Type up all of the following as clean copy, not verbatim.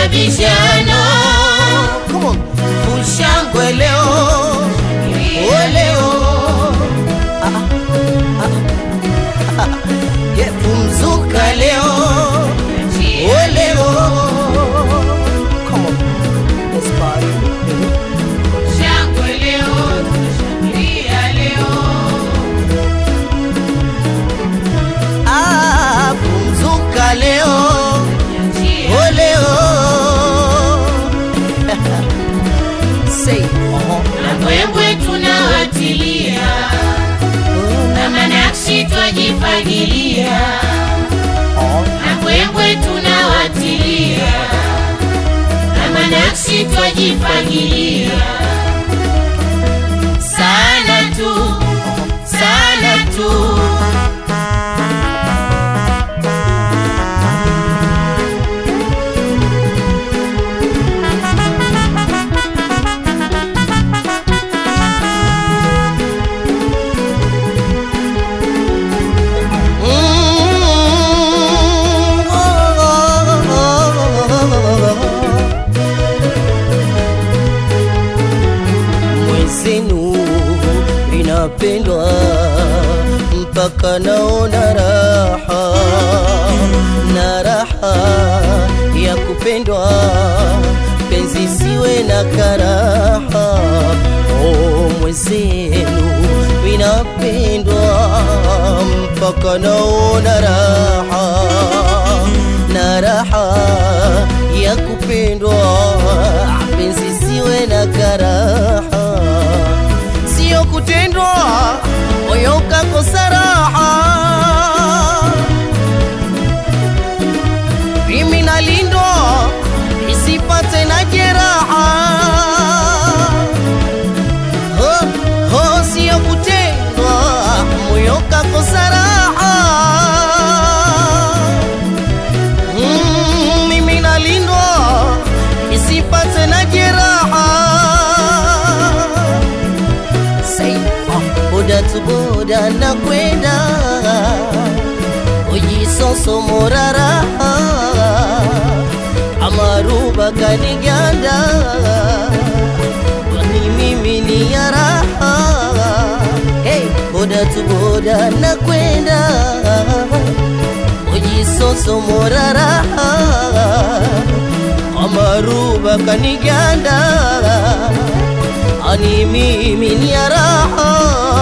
mabishano. Ushangwe leo, oleo Pumzuka leo, oleo. Come on, let's party. Shangwe leo, tushangilia leo. Pumzuka leo, oleo. Say, na mbwembwe tunawatilia, na manakshi twajifagilia. Na mbwembwe tunawatilia, na manakshi twajifagilia. Sana tu, sana tu. Pendwa mpaka naona raha, na raha ya kupendwa, penzi siwe na karaha. Mwenzenu ninapendwa mpaka naona raha, na raha ya kupendwa, penzi siwe na karaha. Sio kutendwa moyo ukakosa raha, mimi nalindwa isipate na jeraha. Sio kutendwa moyo ukakosa raha, mimi nalindwa isipate na jeraha. Boda tu boda na kwenda, ujisoso morara, amaruba kaniganda, wani mimi ni yara. Hey, boda tu boda na kwenda, ujisoso morara, amaruba kaniganda, ani mimi ni raha.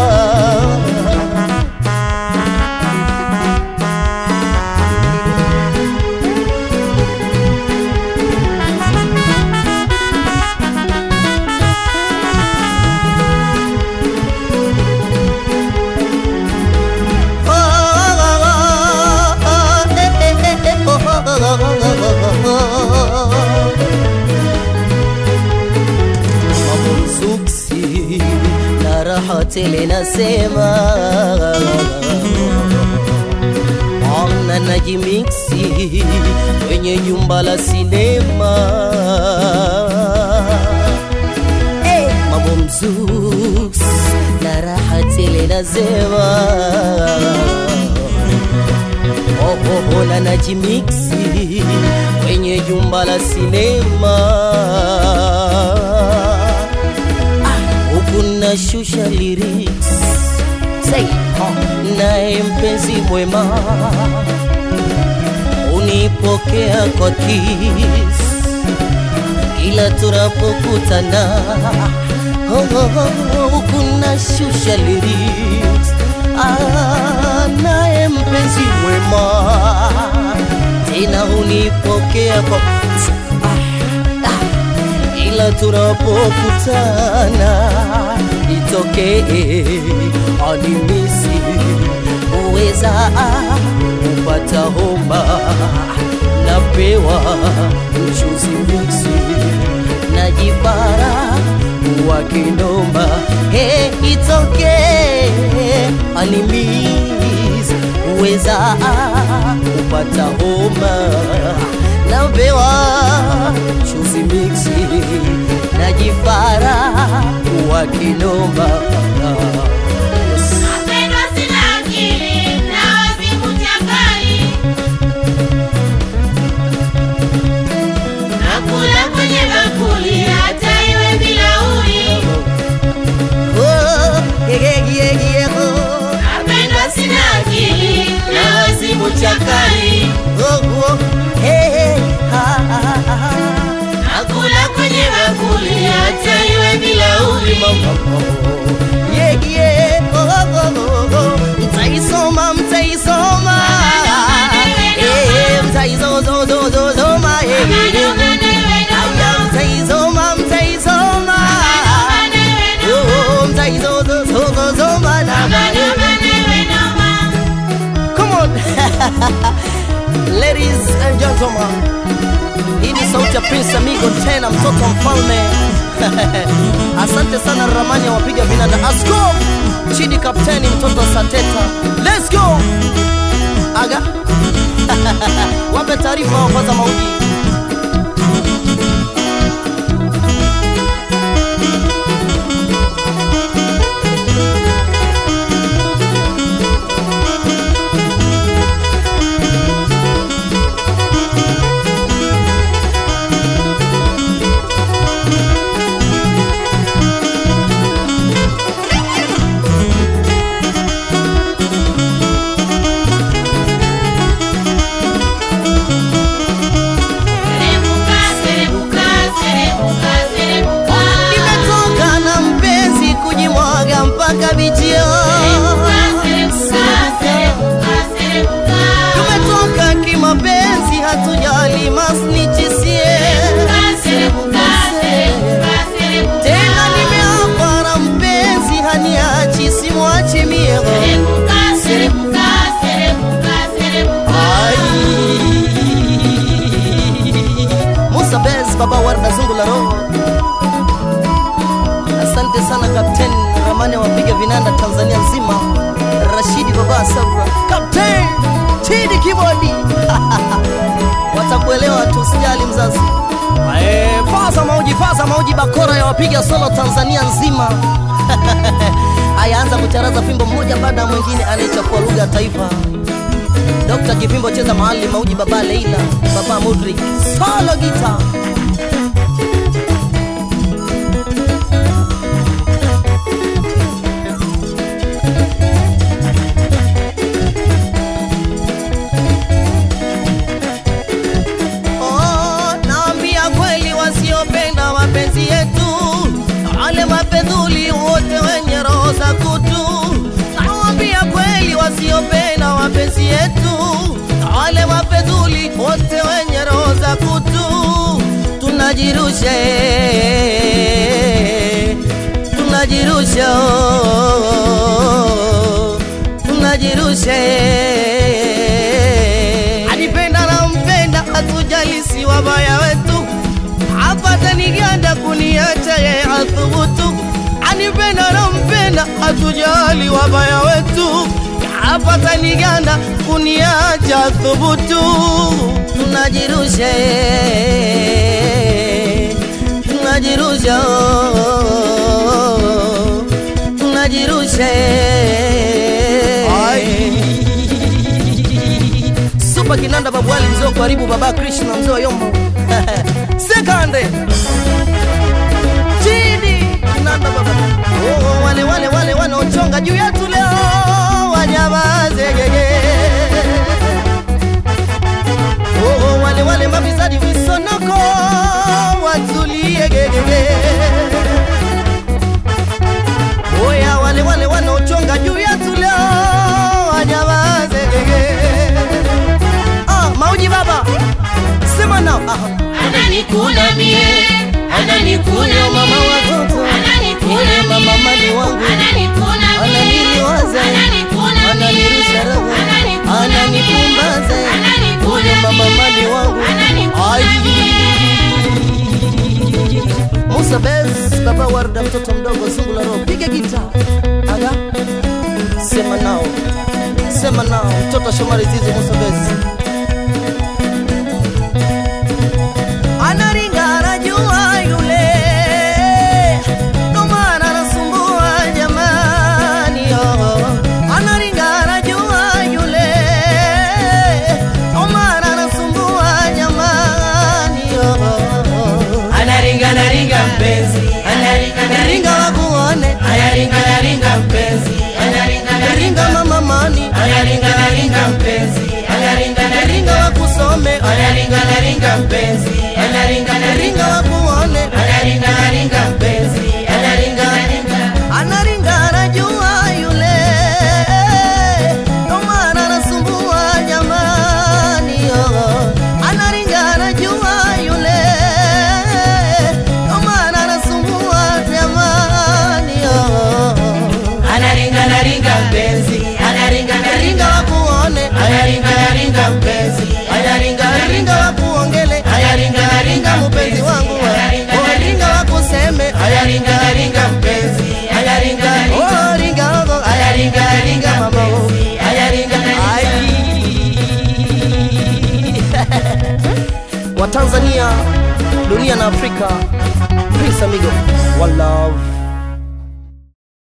Tele nasema ona najimixi kwenye jumba la sinema. Hey, mambo mzuks na raha tele nasema ona najimixi kwenye jumba la sinema. Kuna shusha lyrics, say nae mpenzi mwema, unipokea kwa kiss ila tunapokutana. Kuna shusha lyrics, nae mpenzi mwema, tena unipokea kwa ila tunapokutana. Itokee animisi, uweza kupata homa, napewa mchuzi mixi, najipara wakinoma. Hey, itokee animisi, uweza kupata homa, napewa mchuzi mixi, najipara wakinoma. Napendwa sina akili na wazimu chakali, na Dodoma. Hii ni sauti ya Prince Amigo tena mtoto mfalme. Asante sana Ramani ya wapiga vinanda. Asko Chidi kapteni mtoto Sateta. Let's go. Aga. Wape taarifa wafaza mauji. Tumetoka kimapenzi hatujali masnichisie. Tena nimeapa na mpenzi haniachi simwachi miego. Musa Bez baba Warda Zungu la roho. Asante sana Kapteni Ramani wapiga vinanda Tanzania nzima. Rashidi baba Sabra Kapteni Chidi keyboard. Watakuelewa tu sijali mzazi. Faza mauji bakora ya wapiga solo Tanzania nzima. Ayaanza kucharaza fimbo mmoja baada mwingine anaichafua lugha ya taifa. Dr. Kivimbo cheza mahali mauji baba Leila, baba Mudrik, solo guitar. Mapenzi yetu wale mapedhuli wote wenye roho za kutu. Nawaambia kweli wasiopenda mapenzi yetu wale mapedhuli wote wenye roho za kutu. Tunajirusha tunajirusha anipenda na mpenda hatujali si wabaya wetu. Hapata niganda kuniacha ye athubutu. Anipenda na mpenda hatujali wabaya wetu. Hapata niganda kuniacha athubutu. Tunajirusha Super kinanda babu wali mzee karibu baba Krishna mzee wa Yombo. Sekande Chidi kinanda baba. Wale wanaochonga juu yetu leo wanyamaze gege. Wale mabizadi visonoko watulie gege. Oya wale wanaochonga juu yetu leo wanyamaze gege. Mauji baba sema nao. Ananikuna mie, ananikuna mama watoto, ananikuna mama mali wangu, ananikuna ananiliwaza, ananirusha roho, ananipumbaza, huyo mama mali wangu. Musa Bez baba Warda mtoto mdogo Zungu la roho piga gitaa. Aga sema nao mtoto Shomari Zizi Musa Bez. Anaringa wakuone, anaringa mpenzi, anaringa mama mani, anaringa mpenzi, anaringa wakusome, anaringa mpenzi, anaringa wakuone, anaringa mpenzi, anaringa anajua yule, kama anasumbua jamani, anaringa anajua yule. Anaringa wakuone, anaringa mpenzi, anaringa dunia na Afrika. Prince Amigo, one love.